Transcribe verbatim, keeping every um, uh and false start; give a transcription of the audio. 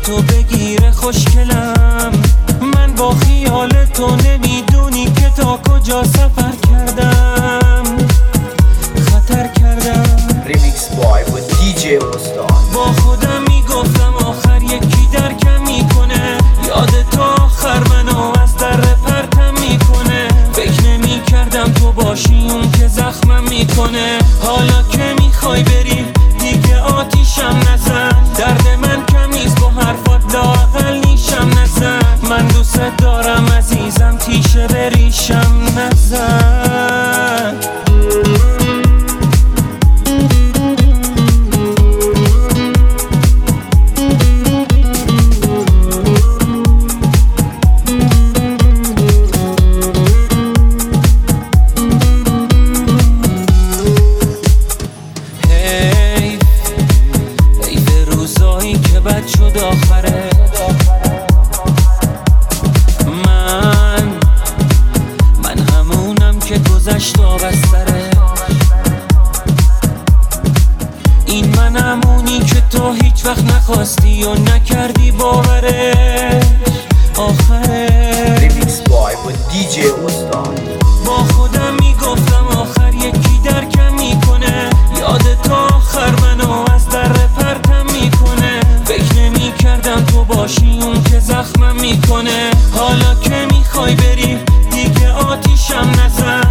تو بگیره خوشگلم. من با خیال تو نمیدونی که تا کجا سفر کردم، خطر کردم. ریمیکس بای با دی جی استاد. با خودم میگفتم آخر یکی درکم میکنه، یاد تا آخر منو از در پرتم میکنه. فکر نمیکردم تو باشی اون که زخمم میکنه. حالا که میخوای بری دیگه آتیشم نزن، درد من کمیز با حرفات لااقل نیشم نزن. من دوست دارم عزیزم تیشه بریشم نزن. بد شد آخره. من من همونم که گذشت و بستره. این من همونی که تو هیچ وقت نخواستی و نکردی باورش آخره. ریمیکس بای با دی جی استاد. با خودم میگفتم آخر یکی درکم میکنه، یاد تا آخر منو از در پرتم میکنه. فکر نمی کردم تو باشی اون که زخمم میکنه. حالا که میخوای بری دیگه آتیشم نزن،